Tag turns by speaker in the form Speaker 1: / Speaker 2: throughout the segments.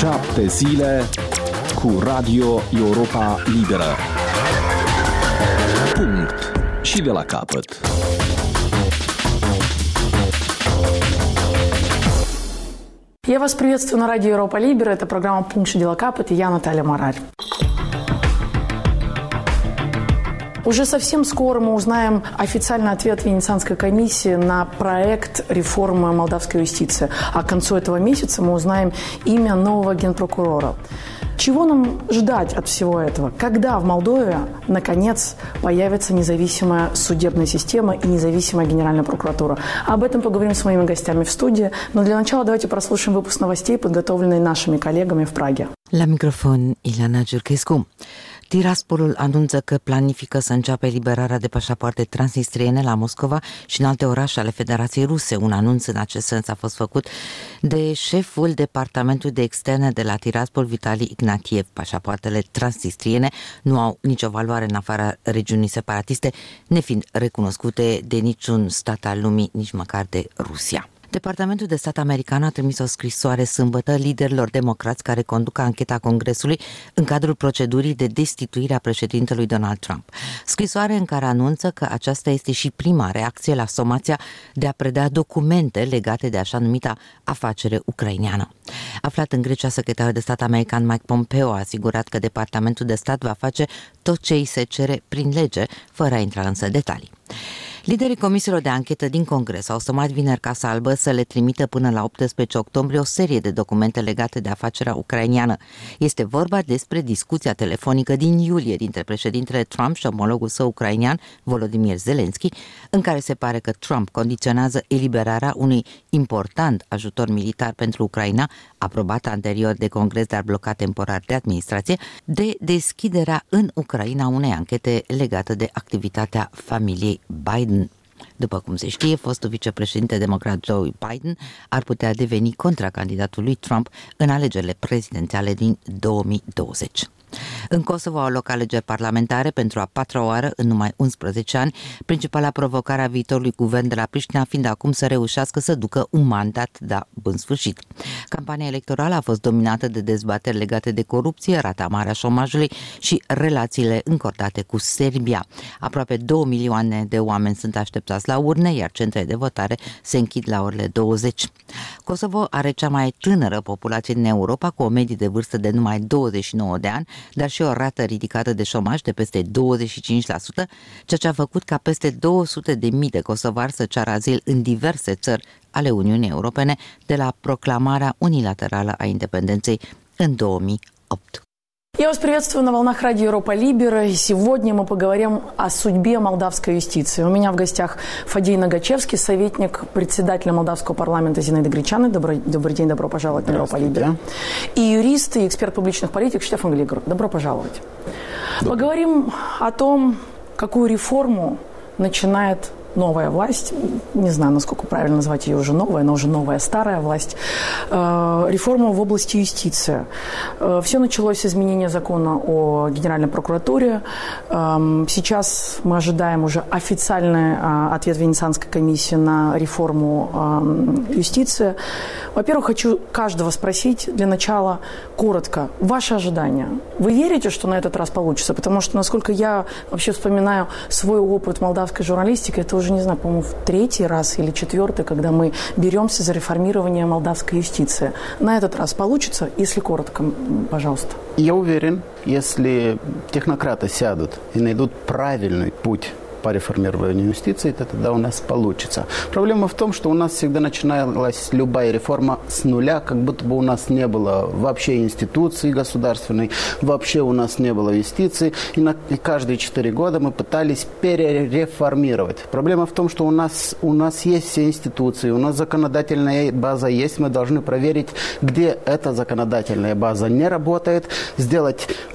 Speaker 1: 7 zile cu Radio Europa Liberă. Punct. Și de la capăt.
Speaker 2: Я вас приветствую на радио Европа Либера. Это программа «Пункт и дела капот», и я Наталья Марарь. Уже совсем скоро мы узнаем официальный ответ Венецианской комиссии на проект реформы молдавской юстиции. А к концу этого месяца мы узнаем имя нового генпрокурора. Чего нам ждать от всего этого? Когда в Молдове, наконец, появится независимая судебная система и независимая Генеральная прокуратура? Об этом поговорим с моими гостями в студии. Но для начала давайте прослушаем выпуск новостей, подготовленный нашими коллегами в Праге.
Speaker 3: La microfon, Ileana Giurchescu. Tiraspolul anunță că planifică să înceapă eliberarea de pașapoarte transnistriene la Moscova și în alte orașe ale Federației Ruse. Un anunț în acest sens a fost făcut de șeful Departamentului de Externe de la Tiraspol, Vitali Ignatiev. Pașapoartele transnistriene nu au nicio valoare în afara regiunii separatiste, nefiind recunoscute de niciun stat al lumii, nici măcar de Rusia. Departamentul de Stat american a trimis o scrisoare sâmbătă liderilor democrați care conduc ancheta Congresului în cadrul procedurii de destituire a președintelui Donald Trump. Scrisoare în care anunță că aceasta este și prima reacție la somația de a preda documente legate de așa numita afacere ucraineană. Aflat în Grecia, secretarul de stat american Mike Pompeo a asigurat că Departamentul de Stat va face tot ce îi se cere prin lege, fără a intra însă în detalii. Liderii comisiilor de anchetă din Congres au somat vineri Casa Albă să le trimită până la 18 octombrie o serie de documente legate de afacerea ucraineană. Este vorba despre discuția telefonică din iulie dintre președintele Trump și omologul său ucrainean, Volodymyr Zelensky, în care se pare că Trump condiționează eliberarea unui important ajutor militar pentru Ucraina, aprobat anterior de Congres, dar blocat temporar de administrație, de deschiderea în Ucraina unei anchete legate de activitatea familiei Biden. După cum se știe, fostul vicepreședinte democrat Joe Biden ar putea deveni contracandidatul lui Trump în alegerile prezidențiale din 2020. În Kosovo au loc alegeri parlamentare pentru a patra oară în numai 11 ani, principala provocare a viitorului guvern de la Priștina fiind acum să reușească să ducă un mandat bun sfârșit. Campania electorală a fost dominată de dezbateri legate de corupție, rata mare a șomajului și relațiile încordate cu Serbia. Aproape 2 milioane de oameni sunt așteptați la urne, iar centrele de votare se închid la orele 20. Kosovo are cea mai tânără populație din Europa, cu o medie de vârstă de numai 29 de ani, dar și o rată ridicată de șomaj de peste 25%, ceea ce a făcut ca peste 200.000 de kosovari să ceară azil în diverse țări ale Uniunii Europene de la proclamarea unilaterală a independenței în 2008.
Speaker 2: Я вас приветствую на волнах радио Европа Либера, и сегодня мы поговорим о судьбе молдавской юстиции. У меня в гостях Фадей Нагачевский, советник председателя молдавского парламента Зинаиды Гречаны. Добрый день, добро пожаловать на Европа Либера. И юрист, и эксперт публичных политик Штефан Глигер. Добро пожаловать. Поговорим о том, какую реформу начинает новая власть, не знаю, насколько правильно назвать ее уже новая, но уже новая старая власть, реформу в области юстиции. Все началось с изменения закона о Генеральной прокуратуре. Сейчас мы ожидаем уже официальный ответ Венецианской комиссии на реформу юстиции. Во-первых, хочу каждого спросить для начала коротко, ваши ожидания. Вы верите, что на этот раз получится? Потому что, насколько я вообще вспоминаю свой опыт молдавской журналистики, это уже, не знаю, по-моему, в третий раз или четвертый, когда мы беремся за реформирование молдавской юстиции. На этот раз получится? Если коротко, пожалуйста.
Speaker 4: Я уверен, если технократы сядут и найдут правильный путь по реформированию юстиции, то тогда у нас получится. Проблема в том, что у нас всегда начиналась любая реформа с нуля, как будто бы у нас не было вообще институции государственной, вообще у нас не было юстиции, и каждые 4 года мы пытались перереформировать. Проблема в том, что у нас есть все институции, у нас законодательная база есть, мы должны проверить, где эта законодательная база не работает, сделать вот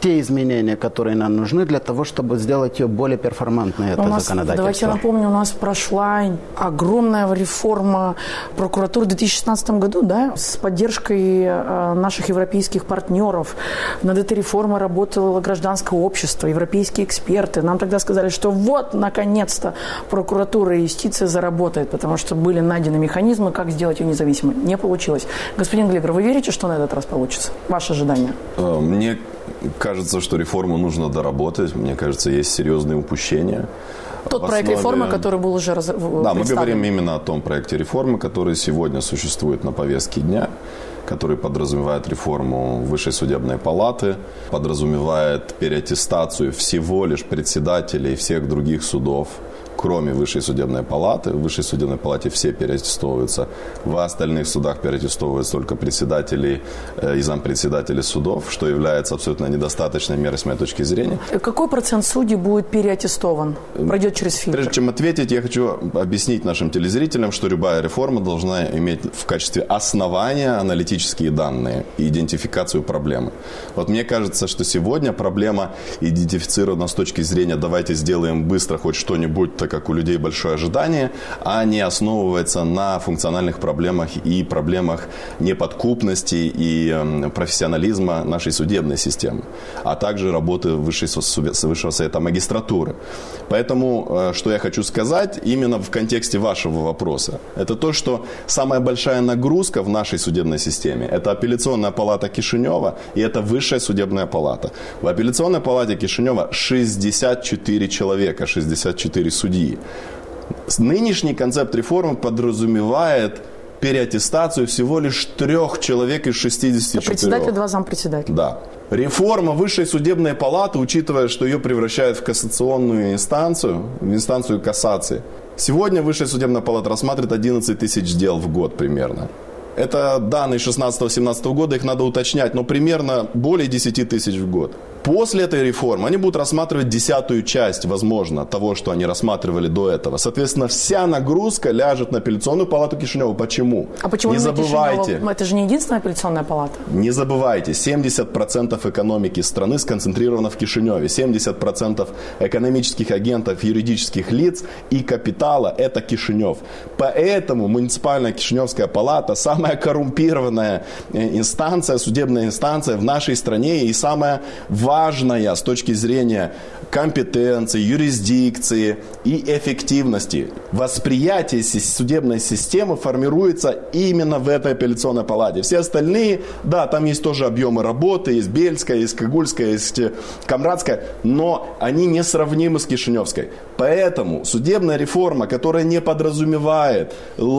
Speaker 4: те изменения, которые нам нужны для того, чтобы сделать ее более перформантной, это законодательство.
Speaker 2: Давайте я напомню, у нас прошла огромная реформа прокуратуры в 2016 году, да, с поддержкой наших европейских партнеров. Над этой реформой работало гражданское общество, европейские эксперты. Нам тогда сказали, что вот, наконец-то, прокуратура и юстиция заработает, потому что были найдены механизмы, как сделать ее независимой. Не получилось. Господин Глигер, вы верите, что на этот раз получится? Ваши ожидания?
Speaker 5: Мне кажется, что реформу нужно доработать. Мне кажется, есть серьезные упущения.
Speaker 2: Тот проект реформы, который был уже представлен.
Speaker 5: Да, мы говорим именно о том проекте реформы, который сегодня существует на повестке дня, который подразумевает реформу Высшей судебной палаты, подразумевает переаттестацию всего лишь председателей всех других судов, кроме Высшей судебной палаты. В Высшей судебной палате все переаттестовываются. В остальных судах переаттестовываются только председатели и зампредседатели судов, что является абсолютно недостаточной мерой с моей точки зрения.
Speaker 2: Какой процент судей будет переаттестован, пройдет через фильтр?
Speaker 5: Прежде чем ответить, я хочу объяснить нашим телезрителям, что любая реформа должна иметь в качестве основания аналитические данные и идентификацию проблемы. Вот мне кажется, что сегодня проблема идентифицирована с точки зрения «давайте сделаем быстро хоть что-нибудь», так как у людей большое ожидание, а не основывается на функциональных проблемах и проблемах неподкупности и профессионализма нашей судебной системы, а также работы Высшего совета магистратуры. Поэтому, что я хочу сказать именно в контексте вашего вопроса, это то, что самая большая нагрузка в нашей судебной системе – это апелляционная палата Кишинева и это Высшая судебная палата. В апелляционной палате Кишинева 64 человека, 64 судьи. Нынешний концепт реформы подразумевает переаттестацию всего лишь 3 человек из 64.
Speaker 2: Председатель, 2 зампредседателя.
Speaker 5: Да. Реформа Высшей судебной палаты, учитывая, что ее превращают в кассационную инстанцию, в инстанцию кассации. Сегодня Высшая судебная палата рассматривает 11 тысяч дел в год примерно. Это данные 16-17 года, их надо уточнять, но примерно более 10 тысяч в год. После этой реформы они будут рассматривать 10-ю часть, возможно, того, что они рассматривали до этого. Соответственно, вся нагрузка ляжет на апелляционную палату Кишинева. Почему?
Speaker 2: А почему
Speaker 5: не забывайте?
Speaker 2: Кишинева? Это же не единственная апелляционная палата.
Speaker 5: Не забывайте, 70% экономики страны сконцентрировано в Кишиневе. 70% экономических агентов, юридических лиц и капитала – это Кишинев. Поэтому муниципальная Кишиневская палата – самая коррумпированная инстанция, судебная инстанция в нашей стране и самая важная с точки зрения компетенции, юрисдикции и эффективности. Восприятие судебной системы формируется именно в этой апелляционной палате. Все остальные, да, там есть тоже объемы работы, есть Бельская, есть Кагульская, есть Камрадская, но они несравнимы с Кишиневской. Поэтому судебная реформа, которая не подразумевает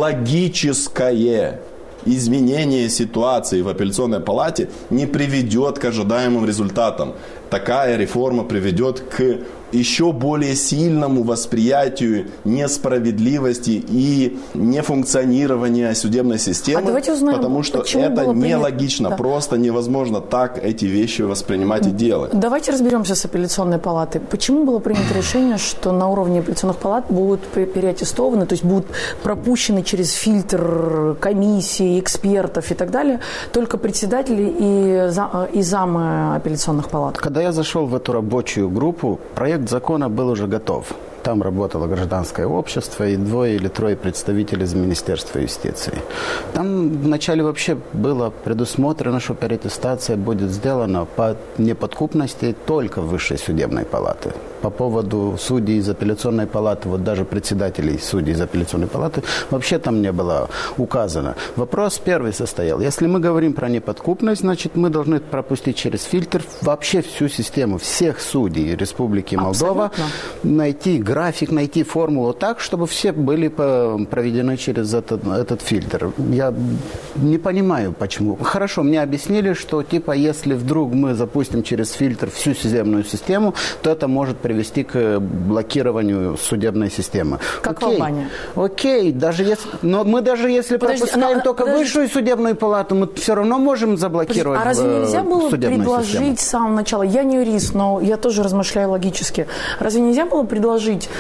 Speaker 5: логическое изменение ситуации в апелляционной палате, не приведет к ожидаемым результатам. Такая реформа приведет к еще более сильному восприятию несправедливости и нефункционирования судебной системы,
Speaker 2: давайте узнаем,
Speaker 5: потому что это нелогично, да. Просто невозможно так эти вещи воспринимать и делать.
Speaker 2: Давайте разберемся с апелляционной палатой. Почему было принято решение, что на уровне апелляционных палат будут переаттестованы, то есть будут пропущены через фильтр комиссии, экспертов и так далее, только председатели и замы апелляционных палат?
Speaker 4: Когда я зашел в эту рабочую группу, проект закона был уже готов. Там работало гражданское общество и 2 или 3 представителей из Министерства юстиции. Там вначале вообще было предусмотрено, что переаттестация будет сделана по неподкупности только Высшей судебной палаты. По поводу судей из апелляционной палаты, вот даже председателей судей из апелляционной палаты, вообще там не было указано. Вопрос первый состоял. Если мы говорим про неподкупность, значит, мы должны пропустить через фильтр вообще всю систему, всех судей Республики Молдова, найти график, найти формулу так, чтобы все были проведены через этот фильтр. Я не понимаю, почему. Хорошо, мне объяснили, что типа если вдруг мы запустим через фильтр всю судебную систему, то это может привести к блокированию судебной системы.
Speaker 2: Как в Албании.
Speaker 4: Окей, но мы даже если пропускаем только Высшую судебную палату, мы все равно можем заблокировать судебную систему.
Speaker 2: А разве нельзя было предложить с самого начала, я не юрист, но я тоже размышляю логически, разве нельзя было предложить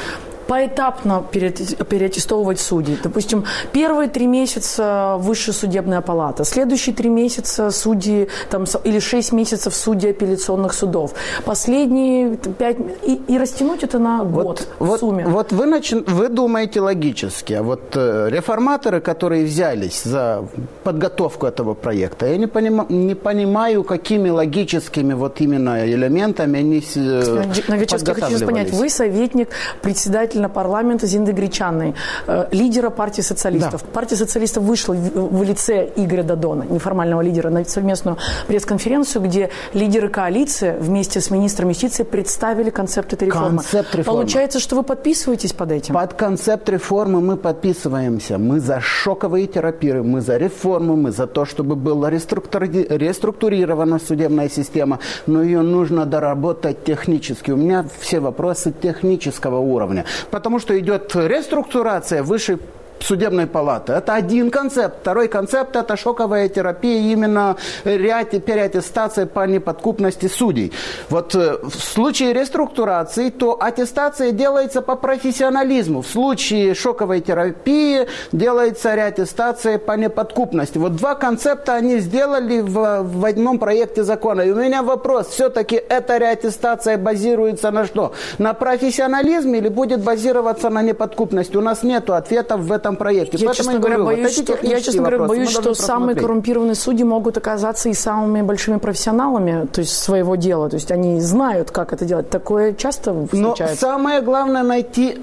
Speaker 2: поэтапно переаттестовывать судей. Допустим, первые 3 месяца высшая судебная палата, следующие 3 месяца судьи, там, или 6 месяцев судьи апелляционных судов, последние 5, и растянуть это на год в сумме.
Speaker 4: Вот вы думаете логически, а вот реформаторы, которые взялись за подготовку этого проекта, я не понимаю, какими логическими вот именно элементами они
Speaker 2: Нагачевский, я хочу понять, вы советник председателя парламента Зинаиды Гречаной, лидера партии социалистов. Да. Партия социалистов вышла в лице Игоря Додона, неформального лидера, на совместную пресс-конференцию, где лидеры коалиции вместе с министром юстиции представили концепт этой реформы.
Speaker 4: Концепт реформы.
Speaker 2: Получается, что вы подписываетесь под этим?
Speaker 4: Под концепт реформы мы подписываемся. Мы за шоковые терапии, мы за реформу, мы за то, чтобы была реструктурирована судебная система, но ее нужно доработать технически. У меня все вопросы технического уровня. Потому что идет реструктурация высшей судебной палаты. Это один концепт. Второй концепт – это шоковая терапия, именно переаттестация по неподкупности судей. Вот в случае реструктурации, то аттестация делается по профессионализму. В случае шоковой терапии делается реаттестация по неподкупности. Вот 2 концепта они сделали в одном проекте закона. И у меня вопрос, все-таки эта реаттестация базируется на что? На профессионализме или будет базироваться на неподкупности? У нас нет ответов в этом проекте.
Speaker 2: Я, честно говоря, боюсь, что самые коррумпированные судьи могут оказаться и самыми большими профессионалами, то есть своего дела. То есть они знают, как это делать. Такое часто встречается.
Speaker 4: Но самое главное найти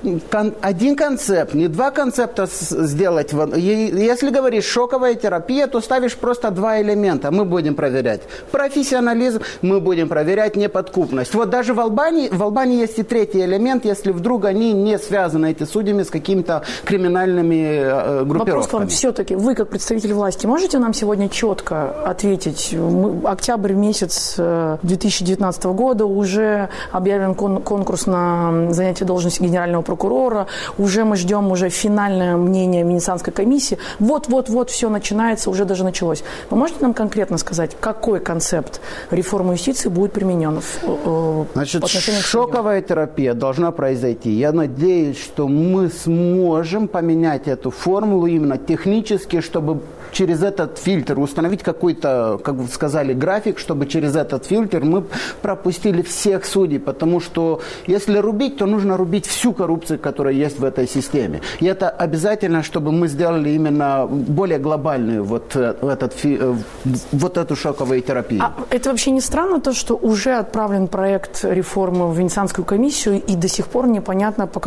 Speaker 4: один концепт, не 2 концепта сделать. Если говоришь шоковая терапия, то ставишь просто 2 элемента. Мы будем проверять профессионализм, мы будем проверять неподкупность. Вот даже в Албании есть и 3-й элемент, если вдруг они не связаны, эти судьями, с какими-то криминальными группировками.
Speaker 2: Вопрос к вам все-таки. Вы, как представитель власти, можете нам сегодня четко ответить? Октябрь месяц 2019 года, уже объявлен конкурс на занятие должности генерального прокурора, уже мы ждем финальное мнение Венецианской комиссии. Вот-вот-вот все начинается, уже даже началось. Вы можете нам конкретно сказать, какой концепт реформы юстиции будет применен по отношению к судьям?
Speaker 4: Шоковая терапия должна произойти. Я надеюсь, что мы сможем поменять эту формулу именно технически, чтобы через этот фильтр установить какой-то, как вы сказали, график, чтобы через этот фильтр мы пропустили всех судей, потому что если рубить, то нужно рубить всю коррупцию, которая есть в этой системе. И это обязательно, чтобы мы сделали именно более глобальную вот эту шоковую терапию.
Speaker 2: А это вообще не странно, то, что уже отправлен проект реформы в Венецианскую комиссию, и до сих пор непонятно, по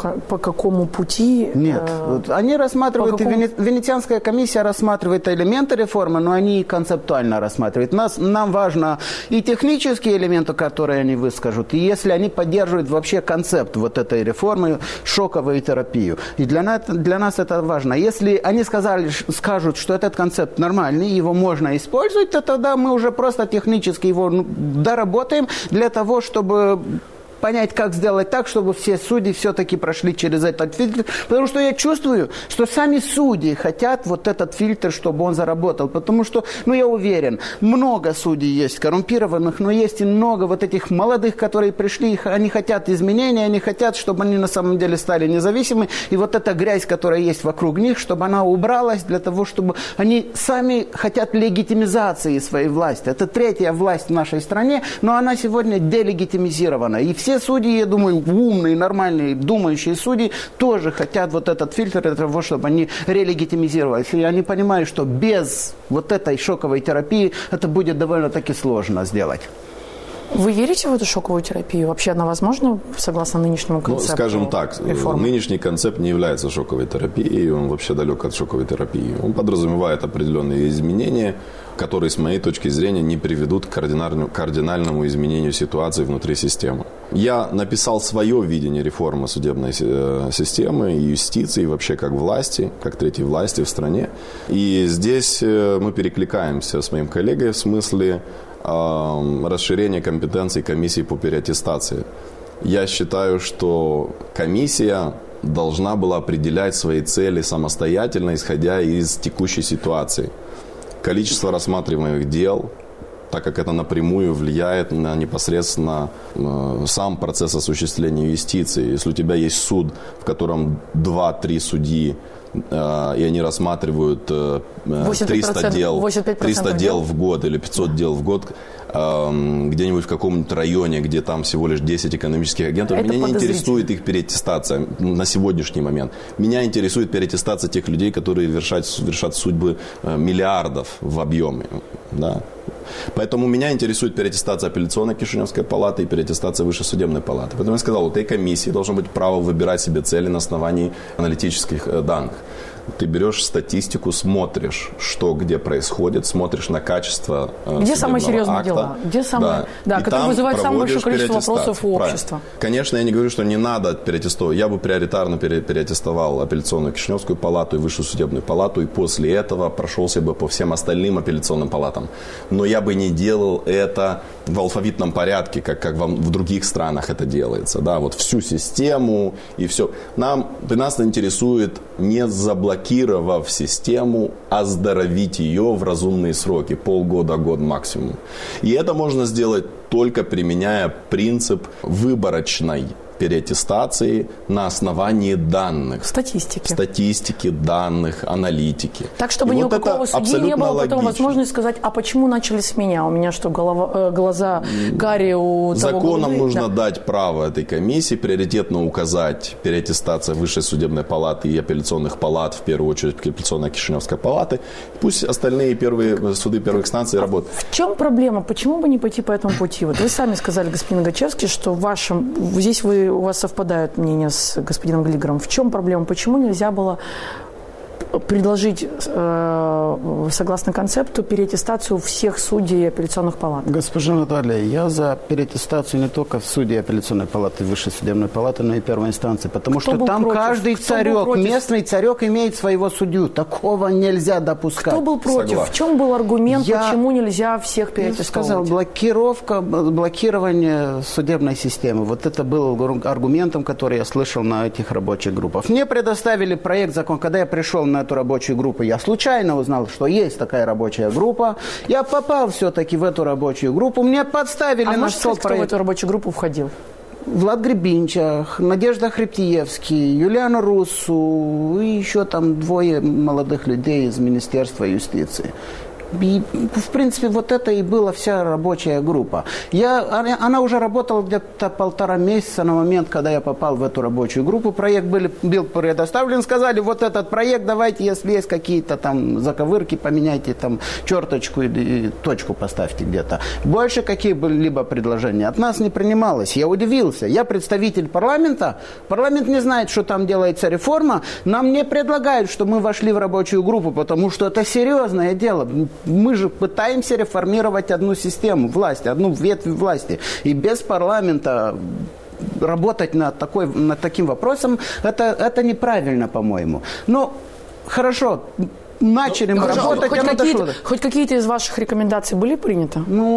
Speaker 2: какому пути?
Speaker 4: Нет, они рассматривают, Венецианская комиссия рассматривает элементы реформы, но они и концептуально рассматривают. Нам важно и технические элементы, которые они выскажут, и если они поддерживают вообще концепт вот этой реформы, шоковую терапию. И для нас это важно. Если они скажут, что этот концепт нормальный, его можно использовать, то тогда мы уже просто технически его доработаем для того, чтобы понять, как сделать так, чтобы все судьи все-таки прошли через этот фильтр. Потому что я чувствую, что сами судьи хотят вот этот фильтр, чтобы он заработал. Потому что, я уверен, много судей есть коррумпированных, но есть и много вот этих молодых, которые пришли, они хотят изменения, они хотят, чтобы они на самом деле стали независимы. И вот эта грязь, которая есть вокруг них, чтобы она убралась для того, чтобы они сами хотят легитимизации своей власти. Это 3-я власть в нашей стране, но она сегодня делегитимизирована. И все судьи, я думаю, умные, нормальные, думающие судьи тоже хотят вот этот фильтр для того, чтобы они релегитимизировались. И они понимают, что без вот этой шоковой терапии это будет довольно-таки сложно сделать.
Speaker 2: Вы верите в эту шоковую терапию? Вообще она возможна, согласно нынешнему концепту?
Speaker 5: Скажем так,
Speaker 2: реформы?
Speaker 5: Нынешний концепт не является шоковой терапией, он вообще далек от шоковой терапии. Он подразумевает определенные изменения, которые, с моей точки зрения, не приведут к кардинальному изменению ситуации внутри системы. Я написал свое видение реформы судебной системы и юстиции, и вообще как власти, как 3-й власти в стране. И здесь мы перекликаемся с моим коллегой в смысле расширения компетенций комиссии по переаттестации. Я считаю, что комиссия должна была определять свои цели самостоятельно, исходя из текущей ситуации. Количество рассматриваемых дел, так как это напрямую влияет на непосредственно сам процесс осуществления юстиции. Если у тебя есть суд, в котором 2-3 судьи, и они рассматривают 300 дел в год или 500 дел в год, где-нибудь в каком-нибудь районе, где там всего лишь 10 экономических агентов, меня не интересует их переаттестация на сегодняшний момент. Меня интересует переаттестация тех людей, которые вершат судьбы миллиардов в объеме. Да? Поэтому меня интересует переаттестация апелляционной Кишиневской палаты и переаттестация Высшей судебной палаты. Поэтому я сказал, у этой комиссии должно быть право выбирать себе цели на основании аналитических данных. Ты берешь статистику, смотришь, что где происходит, смотришь на качество
Speaker 2: где самые серьезные
Speaker 5: акта,
Speaker 2: дела, где самые, которые вызывают самое большое количество вопросов у общества.
Speaker 5: Конечно, я не говорю, что не надо переаттестовать. Я бы приоритарно переаттестовал апелляционную Кишиневскую палату и Высшую судебную палату, и после этого прошелся бы по всем остальным апелляционным палатам. Но я бы не делал это в алфавитном порядке, как в других странах это делается. Да? Вот всю систему и все. Нас интересует, не заблокировав систему, оздоровить ее в разумные сроки. Полгода, год максимум. И это можно сделать только применяя принцип выборочной переаттестации на основании данных. Статистики, данных, аналитики.
Speaker 2: Так, чтобы ни у какого судьи не было потом возможности сказать, а почему начали с меня? У меня что, глаза карие у того
Speaker 5: Законом нужно дать право этой комиссии приоритетно указать переаттестация Высшей судебной палаты и апелляционных палат, в первую очередь апелляционная Кишиневская палаты. Пусть остальные суды первой инстанции работают.
Speaker 2: В чем проблема? Почему бы не пойти по этому пути? Вот вы сами сказали, господин Гачевский, что здесь у вас совпадают мнения с господином Глигером. В чем проблема? Почему нельзя было предложить, согласно концепту, переаттестацию всех судей апелляционных палат?
Speaker 4: Госпожа Наталья, я за переаттестацию не только судей апелляционной палаты, Высшей судебной палаты, но и первой инстанции. Потому что там каждый царек, местный царек имеет своего судью. Такого нельзя допускать.
Speaker 2: Кто был против?
Speaker 5: Согласен.
Speaker 2: В чем был аргумент, почему нельзя всех переаттестовать?
Speaker 4: Я сказал, блокирование судебной системы. Вот это был аргументом, который я слышал на этих рабочих группах. Мне предоставили проект закона. Когда я пришел на эту рабочую группу, я случайно узнал, что есть такая рабочая группа. Я попал все-таки в эту рабочую группу. Мне подставили на стол проект.
Speaker 2: Кто в эту рабочую группу входил?
Speaker 4: Влад Гребинчах, Надежда Хребтиевский, Юлиана Руссу и еще там 2 молодых людей из Министерства юстиции. И, в принципе, вот это и была вся рабочая группа. Она уже работала где-то 1,5 месяца на момент, когда я попал в эту рабочую группу. Проект был предоставлен. Сказали, вот этот проект давайте, если есть какие-то там заковырки, поменяйте там черточку и точку поставьте где-то. Больше какие-либо предложения от нас не принималось. Я удивился. Я представитель парламента. Парламент не знает, что там делается реформа. Нам не предлагают, что мы вошли в рабочую группу, потому что это серьезное дело. Мы же пытаемся реформировать одну систему власти, одну ветвь власти. И без парламента работать над таким вопросом, это неправильно, по-моему. Но хорошо. Начали мы работать,
Speaker 2: хоть какие-то из ваших рекомендаций были приняты?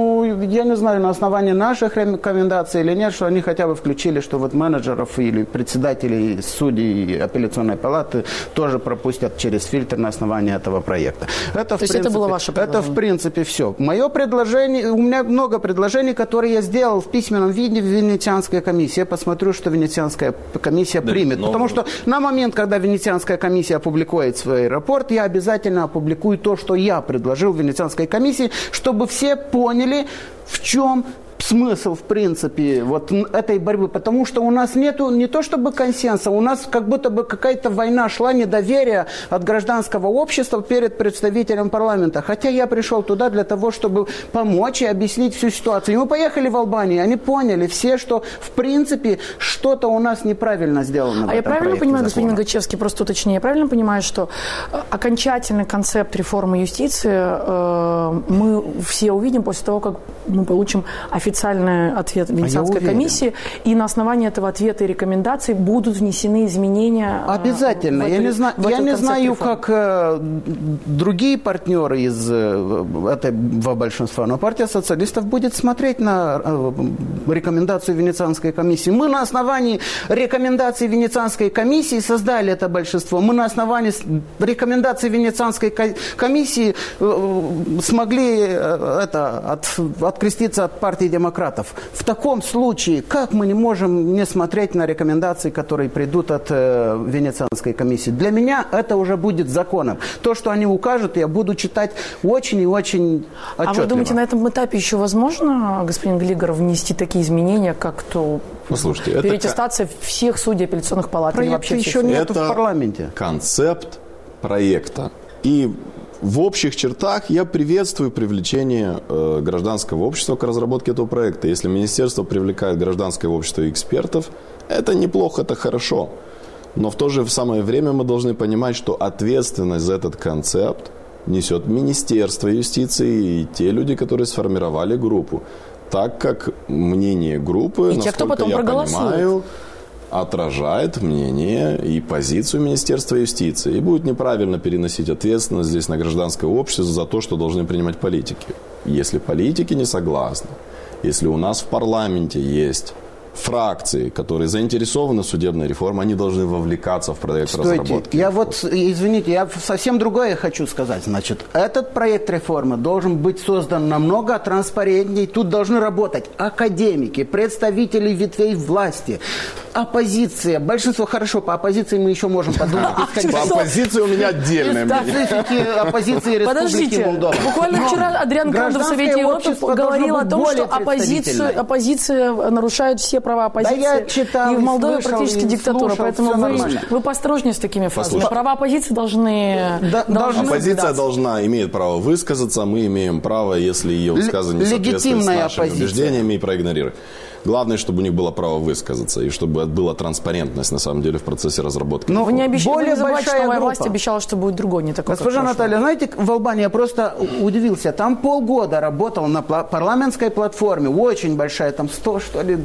Speaker 4: Я не знаю, на основании наших рекомендаций или нет, что они хотя бы включили, что вот менеджеров или председателей судей апелляционной палаты тоже пропустят через фильтр на основании этого проекта.
Speaker 2: Это было ваше предложение?
Speaker 4: Это в принципе все. Мое предложение, у меня много предложений, которые я сделал в письменном виде в Венецианской комиссии. Я посмотрю, что Венецианская комиссия примет. Потому что на момент, когда Венецианская комиссия опубликует свой рапорт, я обязательно опубликую то, что я предложил в Венецианской комиссии, чтобы все поняли, в чем смысл, в принципе, вот этой борьбы. Потому что у нас нету не то чтобы консенсуса, у нас как будто бы какая-то война шла, недоверие от гражданского общества перед представителем парламента. Хотя я пришел туда для того, чтобы помочь и объяснить всю ситуацию. И мы поехали в Албанию, они поняли все, что в принципе что-то у нас неправильно сделано.
Speaker 2: А я правильно понимаю, господин Гачевский, просто уточню, я правильно понимаю, что окончательный концепт реформы юстиции мы все увидим после того, как мы получим официальный официальный ответ Венецианской комиссии, и на основании этого ответа и рекомендаций будут внесены изменения.
Speaker 4: Обязательно. Я не знаю, как другие партнеры из этого большинства, но партия социалистов будет смотреть на рекомендацию Венецианской комиссии. Мы на основании рекомендаций Венецианской комиссии создали это большинство. Мы на основании рекомендаций Венецианской комиссии смогли откреститься от партии демократов. В таком случае, как мы не можем не смотреть на рекомендации, которые придут от Венецианской комиссии? Для меня это уже будет законом. То, что они укажут, я буду читать очень и очень отчетливо.
Speaker 2: А вы думаете, на этом этапе еще возможно, господин Глигор, внести такие изменения, как то переаттестация всех судей апелляционных палат?
Speaker 4: Проекта еще нет в парламенте.
Speaker 5: Концепт проекта. И в общих чертах я приветствую привлечение гражданского общества к разработке этого проекта. Если министерство привлекает гражданское общество и экспертов, это неплохо, это хорошо. Но в то же самое время мы должны понимать, что ответственность за этот концепт несет Министерство юстиции и те люди, которые сформировали группу. Так как мнение группы,
Speaker 2: и те, кто потом
Speaker 5: понимаю, отражает мнение и позицию Министерства юстиции. И будет неправильно переносить ответственность здесь на гражданское общество за то, что должны принимать политики. Если политики не согласны, если у нас в парламенте есть фракции, которые заинтересованы в судебной реформе, они должны вовлекаться в проект разработки.
Speaker 4: Извините, я совсем другое хочу сказать. Значит, этот проект реформы должен быть создан намного транспарентнее. Тут должны работать академики, представители ветвей власти, оппозиция. Большинство, хорошо, по оппозиции мы еще можем подумать.
Speaker 5: По оппозиции у меня отдельное мнение.
Speaker 4: Оппозиции Республики Молдова.
Speaker 2: Буквально вчера Адриан Грандов в Совете Европы говорил о том, что оппозиция нарушает все права оппозиции.
Speaker 4: Да, я читал,
Speaker 2: и в Молдове
Speaker 4: слышал,
Speaker 2: практически диктатура. Поэтому вы поосторожнее с такими фразами. Права оппозиции должны...
Speaker 5: Оппозиция имеет право высказаться, мы имеем право, если ее высказывание не соответствует с нашими убеждениями, и проигнорировать. Главное, чтобы у них было право высказаться, и чтобы была транспарентность, на самом деле, в процессе разработки.
Speaker 2: Но вы не забывайте, что новая власть обещала, что будет другой, не такой,
Speaker 4: Госпожа Наталья, знаете, в Албании я просто удивился. Там полгода работал на парламентской платформе, очень большая, там 100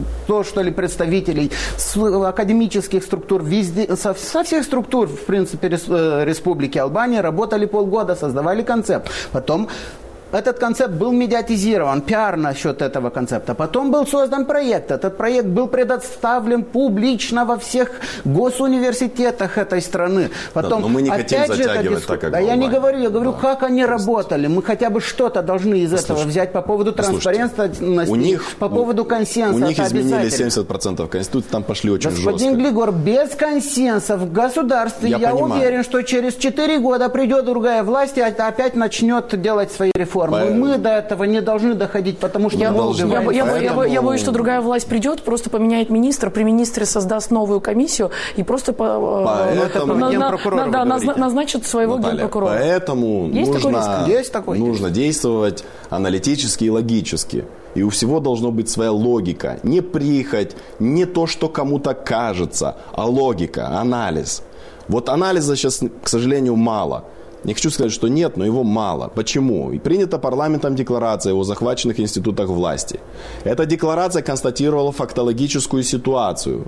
Speaker 4: что ли представителей с академических структур, везде, со всех структур, в принципе, Республики Албания, работали полгода, создавали концепт. Потом этот концепт был медиатизирован, пиар насчет этого концепта. Потом был создан проект. Этот проект был предоставлен публично во всех госуниверситетах этой страны. Потом,
Speaker 5: но мы не хотим затягивать так, как
Speaker 4: я не говорю, я говорю, как они работали. Мы хотя бы что-то должны из этого взять по поводу транспарентности, по поводу консенсуса.
Speaker 5: У них изменили 70% Конституции, там пошли очень жестко.
Speaker 4: Господин Глигор, без консенсуса в государстве, я уверен, что через 4 года придет другая власть и опять начнет делать свои реформы. Мы до этого не должны доходить, потому что
Speaker 2: я боюсь, что другая власть придет, просто поменяет министра, при министре создаст новую комиссию и просто назначит своего генпрокурора.
Speaker 5: Поэтому нужно действовать аналитически и логически. И у всего должна быть своя логика. Не прихоть, не то, что кому-то кажется, а логика, анализ. Вот анализа сейчас, к сожалению, мало. Не хочу сказать, что нет, но его мало. Почему? И принята парламентом декларация о захваченных институтах власти. Эта декларация констатировала фактическую ситуацию.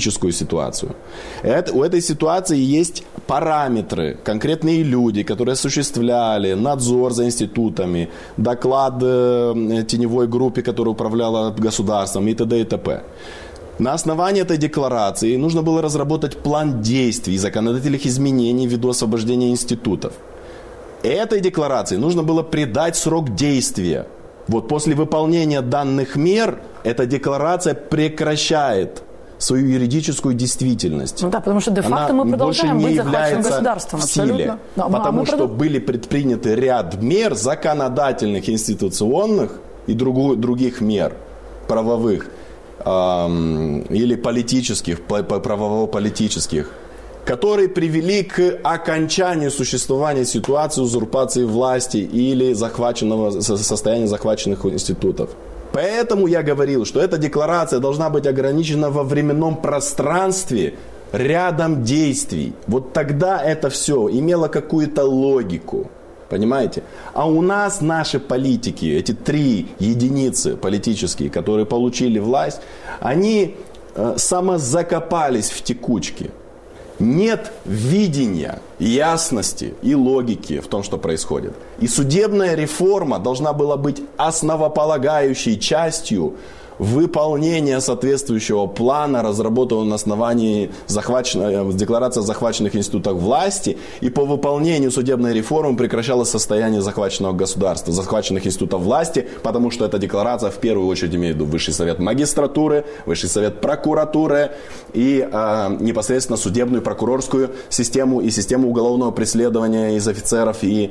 Speaker 5: У этой ситуации есть параметры, конкретные люди, которые осуществляли надзор за институтами, доклад теневой группе, которая управляла государством и т.д. и т.п. На основании этой декларации нужно было разработать план действий и законодательных изменений ввиду освобождения институтов. Этой декларации нужно было придать срок действия. Вот после выполнения данных мер эта декларация прекращает свою юридическую действительность.
Speaker 2: Ну да, потому что де-факто мы продолжаем быть захваченным государством.
Speaker 5: В силе, потому что были предприняты ряд мер законодательных, институционных и других мер правовых, или политических, правово-политических, которые привели к окончанию существования ситуации узурпации власти или состояния захваченных институтов. Поэтому я говорил, что эта декларация должна быть ограничена во временном пространстве рядом действий. Вот тогда это все имело какую-то логику. Понимаете? А у нас наши политики, эти 3 единицы политические, которые получили власть, они самозакопались в текучке. Нет видения, ясности и логики в том, что происходит. И судебная реформа должна была быть основополагающей частью выполнения соответствующего плана, разработанного на основании декларации о захваченных институтах власти, и по выполнению судебной реформы прекращалось состояние захваченного государства, захваченных институтов власти, потому что эта декларация в первую очередь имеет в виду Высший совет магистратуры, Высший совет прокуратуры и непосредственно судебную прокурорскую систему и систему уголовного преследования из офицеров и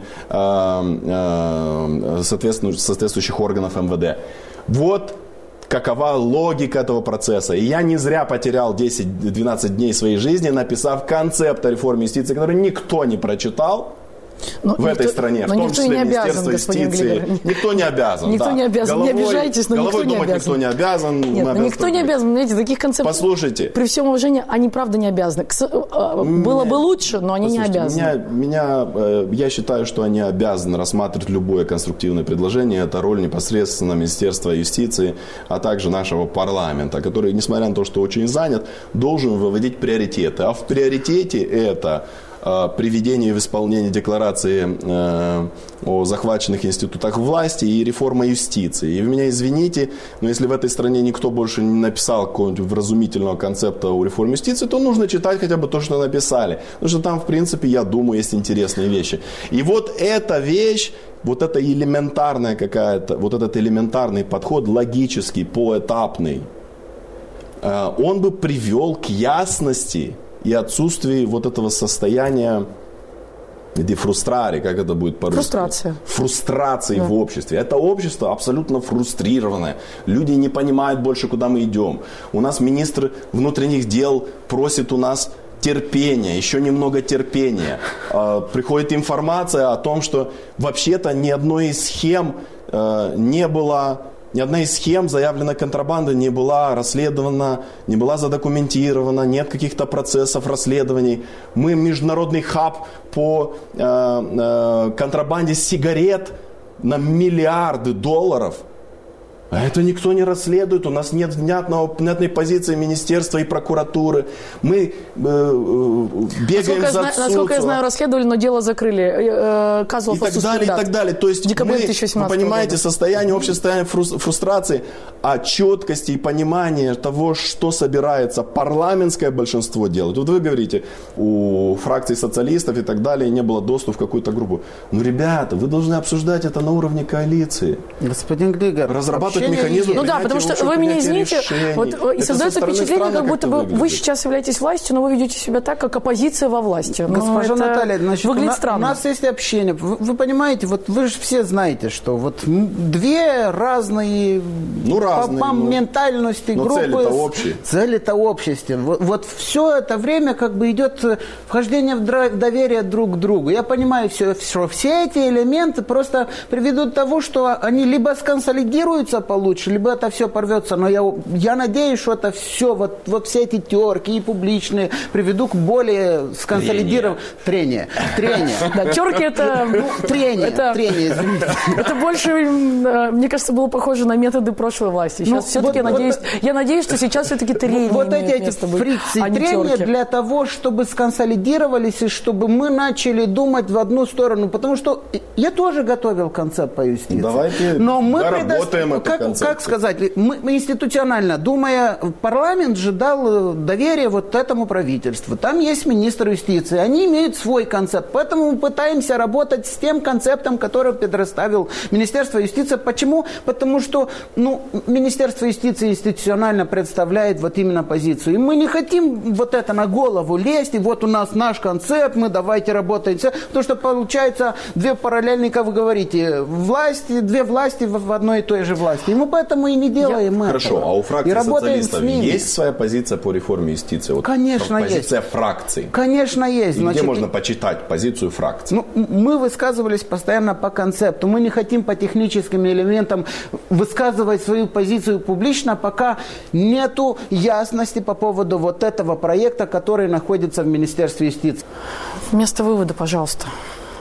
Speaker 5: соответствующих органов МВД. Вот какова логика этого процесса. И я не зря потерял 10-12 дней своей жизни, написав концепт о реформе юстиции, который никто не прочитал в этой стране, в том числе Министерство юстиции. Никто не обязан.
Speaker 2: Никто не обязан. Не обижайтесь, но никто не обязан.
Speaker 5: Никто не обязан.
Speaker 2: Нет, никто не обязан. Знаете, таких концептов,
Speaker 5: послушайте,
Speaker 2: при всем уважении, они правда не обязаны. Было бы лучше, но они не обязаны.
Speaker 5: Я считаю, что они обязаны рассматривать любое конструктивное предложение. Это роль непосредственно Министерства юстиции, а также нашего парламента, который, несмотря на то, что очень занят, должен выводить приоритеты. А в приоритете это приведение в исполнение декларации о захваченных институтах власти и реформа юстиции. И вы меня извините, но если в этой стране никто больше не написал какого-нибудь вразумительного концепта о реформе юстиции, то нужно читать хотя бы то, что написали. Потому что там, в принципе, я думаю, есть интересные вещи. И вот эта вещь, вот это элементарная какая-то, вот этот элементарный подход, логический, поэтапный, он бы привел к ясности и отсутствие вот этого состояния дефрустрации, как это будет по-русски? Фрустрации в обществе. Это общество абсолютно фрустрированное. Люди не понимают больше, куда мы идем. У нас министр внутренних дел просит у нас терпения, еще немного терпения. Приходит информация о том, что вообще-то ни одной из схем не было... Ни одна из схем заявленной контрабанды не была расследована, не была задокументирована, нет каких-то процессов расследований. Мы международный хаб по контрабанде сигарет на $миллиарды. А это никто не расследует, у нас нет внятной позиции министерства и прокуратуры. Мы бегаем за отсутствием.
Speaker 2: Насколько я знаю, расследовали, но дело закрыли.
Speaker 5: И так далее. То есть вы понимаете, состояние общества, фрустрации, а четкости и понимания того, что собирается парламентское большинство делать. Вот вы говорите, у фракций социалистов и так далее не было доступа в какую-то группу. Ну, ребята, вы должны обсуждать это на уровне коалиции.
Speaker 4: Господин Глигор,
Speaker 5: разрабатывать механизм.
Speaker 2: Ну да, потому что вы меня извините, и создается впечатление, как будто бы вы сейчас являетесь властью, но вы ведете себя так, как оппозиция во власти.
Speaker 4: Госпожа Наталья, значит,
Speaker 2: выглядит странно.
Speaker 4: У нас есть общение. Вы понимаете, вот вы же все знаете, что вот 2 разные, по ментальности группы.
Speaker 5: Цели-то общие.
Speaker 4: Цели-то общие. Вот все это время как бы идет вхождение в доверие друг к другу. Я понимаю, что все эти элементы просто приведут к тому, что они либо сконсолидируются получше, либо это все порвется. Но я надеюсь, что это все, вот все эти терки и публичные приведут к более сконсолидированному... Трение.
Speaker 2: Да, терки это...
Speaker 4: Трение, извините.
Speaker 2: Это больше, мне кажется, было похоже на методы прошлой власти. Сейчас все-таки я надеюсь, что сейчас все-таки трение
Speaker 4: вот эти фрикции, трения для того, чтобы сконсолидировались и чтобы мы начали думать в одну сторону. Потому что я тоже готовил концепт по юстиции.
Speaker 5: Давайте доработаем эту концепцию.
Speaker 4: Как сказать, мы институционально, думая, парламент же дал доверие вот этому правительству. Там есть министр юстиции, они имеют свой концепт. Поэтому мы пытаемся работать с тем концептом, который предоставил Министерство юстиции. Почему? Потому что Министерство юстиции институционально представляет вот именно позицию. И мы не хотим вот это на голову лезть, и вот у нас наш концепт, мы давайте работаем. Потому что получается 2 параллельные, как вы говорите, власти, 2 власти в одной и той же власти. И мы поэтому и не делаем этого.
Speaker 5: Хорошо, а у фракции социалистов есть своя позиция по реформе юстиции? Вот
Speaker 4: конечно, есть.
Speaker 5: Позиция фракций.
Speaker 4: Конечно, есть.
Speaker 5: Где можно почитать позицию фракции?
Speaker 4: Мы высказывались постоянно по концепту. Мы не хотим по техническим элементам высказывать свою позицию публично, пока нету ясности по поводу вот этого проекта, который находится в Министерстве юстиции.
Speaker 2: Вместо вывода, пожалуйста.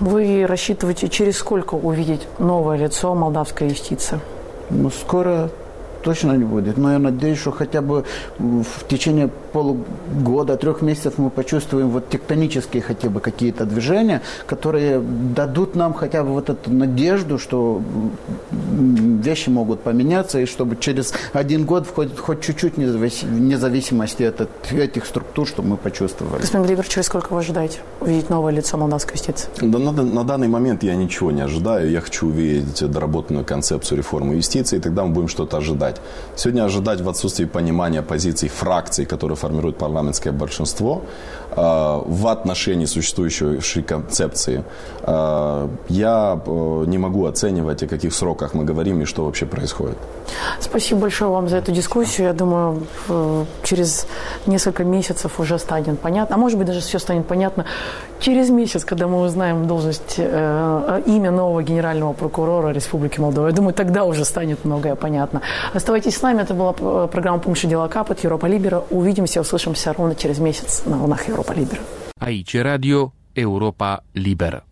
Speaker 2: Вы рассчитываете через сколько увидеть новое лицо молдавской юстиции?
Speaker 4: Скоро точно не будет, но я надеюсь, что хотя бы в течение полугода, 3 месяцев мы почувствуем вот тектонические хотя бы какие-то движения, которые дадут нам хотя бы вот эту надежду, что вещи могут поменяться, и чтобы через 1 год хоть чуть-чуть независимости от этих структур, чтобы мы почувствовали.
Speaker 2: Господин Глибер, через сколько вы ожидаете увидеть новое лицо молдавской юстиции?
Speaker 5: Да, на данный момент я ничего не ожидаю. Я хочу увидеть доработанную концепцию реформы юстиции, и тогда мы будем что-то ожидать. Сегодня ожидать в отсутствии понимания позиций фракций, которые формируют парламентское большинство, в отношении существующей концепции, я не могу оценивать, о каких сроках мы говорим и что вообще происходит.
Speaker 2: Спасибо большое вам за эту дискуссию. Я думаю, через несколько месяцев уже станет понятно, а может быть даже все станет понятно через месяц, когда мы узнаем должность, имя нового генерального прокурора Республики Молдова. Я думаю, тогда уже станет многое понятно. Оставайтесь с нами. Это была программа «Пункт дела Капот», Европа Либера. Увидимся, услышимся ровно через месяц на волнах Европа Либера.
Speaker 1: Aici Radio Europa Liberă.